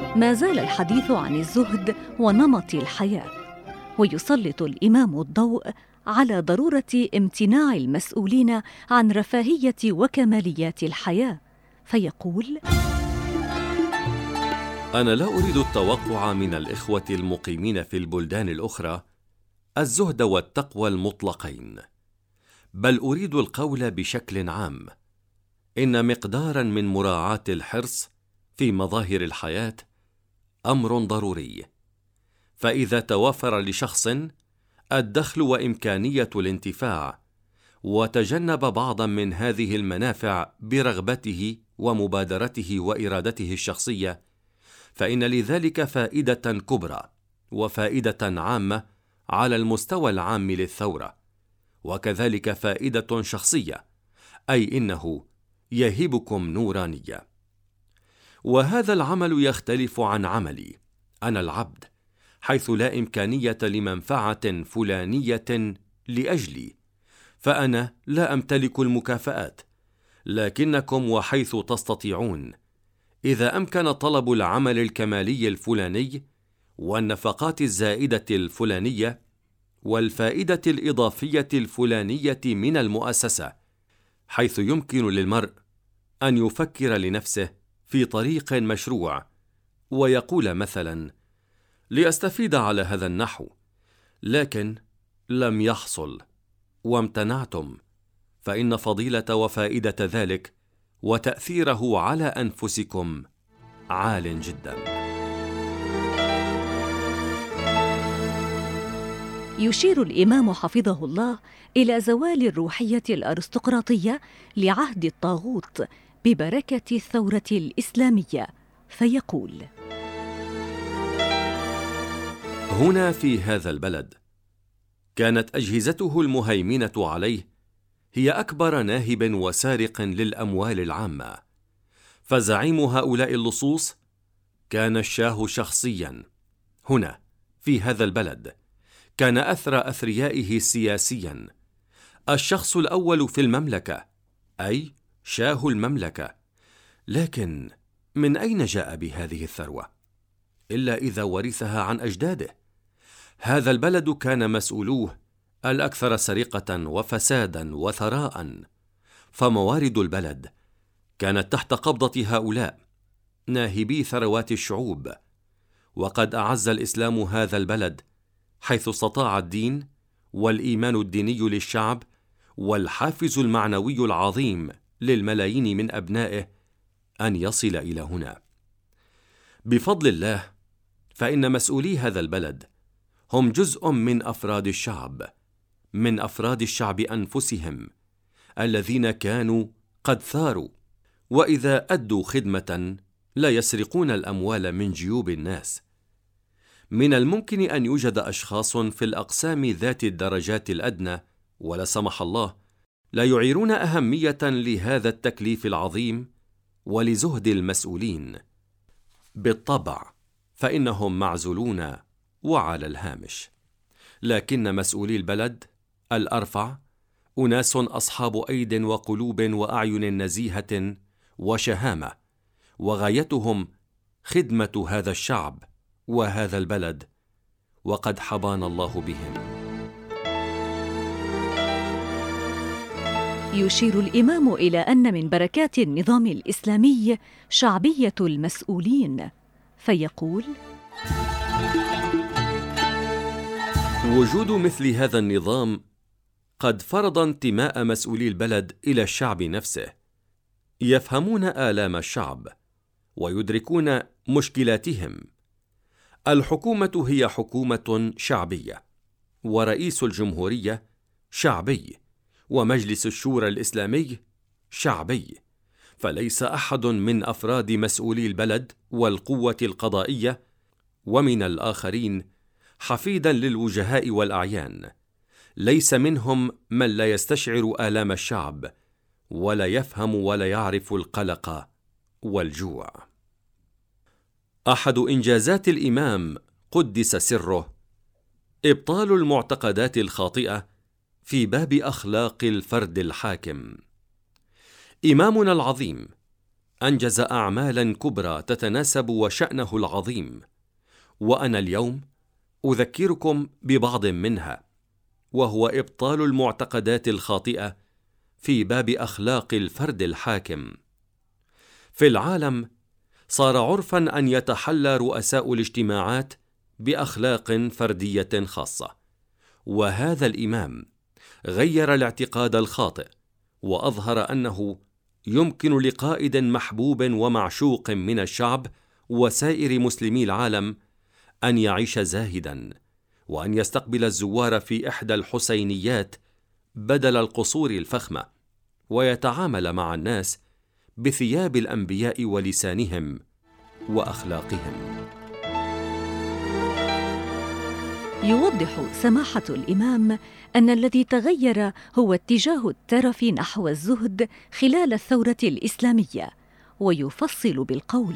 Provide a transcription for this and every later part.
ما زال الحديث عن الزهد ونمط الحياة، ويسلط الإمام الضوء على ضرورة امتناع المسؤولين عن رفاهية وكماليات الحياة، فيقول: أنا لا أريد التوقع من الإخوة المقيمين في البلدان الأخرى الزهد والتقوى المطلقين، بل أريد القول بشكل عام إن مقداراً من مراعاة الحرص في مظاهر الحياة أمر ضروري، فإذا توفر لشخص الدخل وإمكانية الانتفاع وتجنب بعضاً من هذه المنافع برغبته ومبادرته وإرادته الشخصية، فإن لذلك فائدة كبرى وفائدة عامة على المستوى العام للثورة، وكذلك فائدة شخصية، أي إنه يهبكم نورانية. وهذا العمل يختلف عن عملي أنا العبد، حيث لا إمكانية لمنفعة فلانية لأجلي، فأنا لا أمتلك المكافآت، لكنكم وحيث تستطيعون، إذا أمكن طلب العمل الكمالي الفلاني والنفقات الزائدة الفلانية والفائدة الإضافية الفلانية من المؤسسة، حيث يمكن للمرء أن يفكر لنفسه في طريق مشروع ويقول مثلا: لأستفيد على هذا النحو، لكن لم يحصل وامتنعتم، فإن فضيلة وفائدة ذلك وتأثيره على أنفسكم عال جدا. يشير الإمام حفظه الله إلى زوال الروحية الأرستقراطية لعهد الطاغوت ببركة الثورة الإسلامية، فيقول: هنا في هذا البلد كانت أجهزته المهيمنة عليه هي أكبر ناهب وسارق للأموال العامة، فزعيم هؤلاء اللصوص كان الشاه شخصيا. هنا في هذا البلد كان أثرى أثريائه سياسيا، الشخص الأول في المملكة، أي شاه المملكة. لكن من أين جاء بهذه الثروة؟ إلا إذا ورثها عن أجداده. هذا البلد كان مسؤولوه الأكثر سرقة وفسادا وثراء، فموارد البلد كانت تحت قبضة هؤلاء ناهبي ثروات الشعوب. وقد أعز الإسلام هذا البلد، حيث استطاع الدين والإيمان الديني للشعب والحافز المعنوي العظيم للملايين من أبنائه أن يصل إلى هنا. بفضل الله، فإن مسؤولي هذا البلد هم جزء من أفراد الشعب، من أفراد الشعب أنفسهم، الذين كانوا قد ثاروا، وإذا أدوا خدمة لا يسرقون الأموال من جيوب الناس. من الممكن أن يوجد أشخاص في الأقسام ذات الدرجات الأدنى ولا سمح الله لا يعيرون أهمية لهذا التكليف العظيم ولزهد المسؤولين. بالطبع فإنهم معزولون وعلى الهامش، لكن مسؤولي البلد الأرفع أناس أصحاب أيد وقلوب وأعين نزيهة وشهامة، وغايتهم خدمة هذا الشعب وهذا البلد، وقد حبانا الله بهم. يشير الإمام إلى أن من بركات النظام الإسلامي شعبية المسؤولين، فيقول: وجود مثل هذا النظام قد فرض انتماء مسؤولي البلد إلى الشعب نفسه، يفهمون آلام الشعب ويدركون مشكلاتهم. الحكومة هي حكومة شعبية، ورئيس الجمهورية شعبي، ومجلس الشورى الإسلامي شعبي، فليس أحد من أفراد مسؤولي البلد والقوة القضائية ومن الآخرين حفيدا للوجهاء والأعيان، ليس منهم من لا يستشعر آلام الشعب ولا يفهم ولا يعرف القلق والجوع. أحد إنجازات الإمام قدس سره إبطال المعتقدات الخاطئة في باب أخلاق الفرد الحاكم. إمامنا العظيم أنجز أعمالا كبرى تتناسب وشأنه العظيم، وأنا اليوم أذكركم ببعض منها، وهو إبطال المعتقدات الخاطئة في باب أخلاق الفرد الحاكم. في العالم صار عرفا أن يتحلى رؤساء الاجتماعات بأخلاق فردية خاصة، وهذا الإمام غير الاعتقاد الخاطئ، وأظهر أنه يمكن لقائد محبوب ومعشوق من الشعب وسائر مسلمي العالم أن يعيش زاهدا، وأن يستقبل الزوار في إحدى الحسينيات بدل القصور الفخمة، ويتعامل مع الناس بثياب الأنبياء ولسانهم وأخلاقهم. يوضح سماحة الإمام أن الذي تغير هو اتجاه الترف نحو الزهد خلال الثورة الإسلامية، ويفصل بالقول: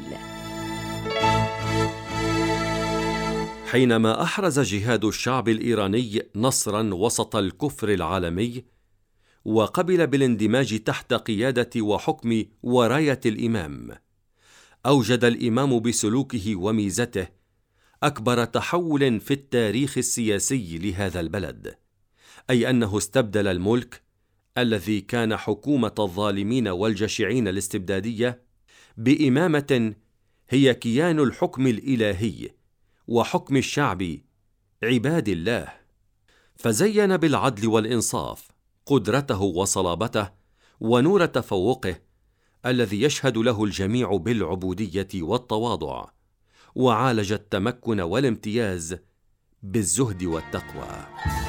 حينما أحرز جهاد الشعب الإيراني نصراً وسط الكفر العالمي، وقبل بالاندماج تحت قيادة وحكم وراية الإمام، أوجد الإمام بسلوكه وميزته أكبر تحول في التاريخ السياسي لهذا البلد، أي أنه استبدل الملك الذي كان حكومة الظالمين والجشعين الاستبدادية بإمامة هي كيان الحكم الإلهي وحكم الشعب عباد الله، فزين بالعدل والإنصاف قدرته وصلابته ونور تفوقه الذي يشهد له الجميع بالعبودية والتواضع، وعالج التمكن والامتياز بالزهد والتقوى.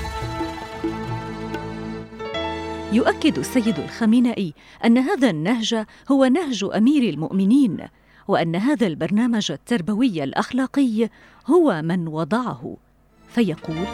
يؤكد السيد الخامنئي أن هذا النهج هو نهج أمير المؤمنين، وأن هذا البرنامج التربوي الأخلاقي هو من وضعه، فيقول: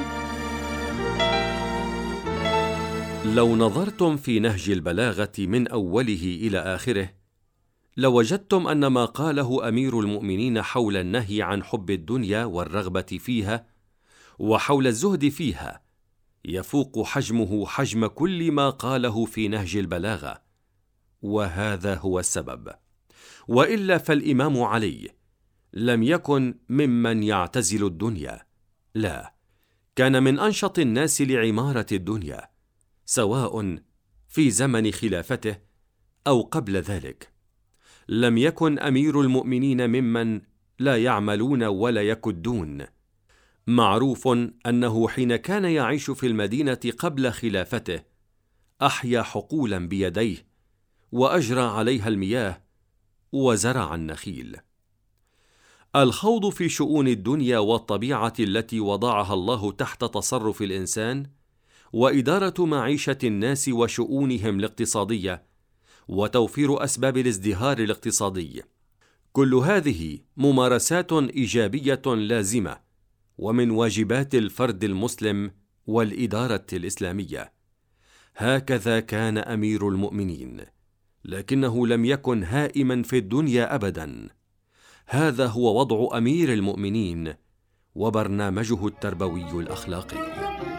لو نظرتم في نهج البلاغة من أوله إلى آخره لوجدتم أن ما قاله أمير المؤمنين حول النهي عن حب الدنيا والرغبة فيها وحول الزهد فيها يفوق حجمه حجم كل ما قاله في نهج البلاغة، وهذا هو السبب. وإلا فالإمام علي لم يكن ممن يعتزل الدنيا، لا، كان من أنشط الناس لعمارة الدنيا، سواء في زمن خلافته أو قبل ذلك. لم يكن أمير المؤمنين ممن لا يعملون ولا يكدون. معروف أنه حين كان يعيش في المدينة قبل خلافته أحيا حقولا بيديه، وأجرى عليها المياه، وزرع النخيل. الخوض في شؤون الدنيا والطبيعة التي وضعها الله تحت تصرف الإنسان، وإدارة معيشة الناس وشؤونهم الاقتصادية، وتوفير أسباب الازدهار الاقتصادي، كل هذه ممارسات إيجابية لازمة ومن واجبات الفرد المسلم والإدارة الإسلامية. هكذا كان أمير المؤمنين، لكنه لم يكن هائما في الدنيا أبدا. هذا هو وضع أمير المؤمنين وبرنامجه التربوي الأخلاقي.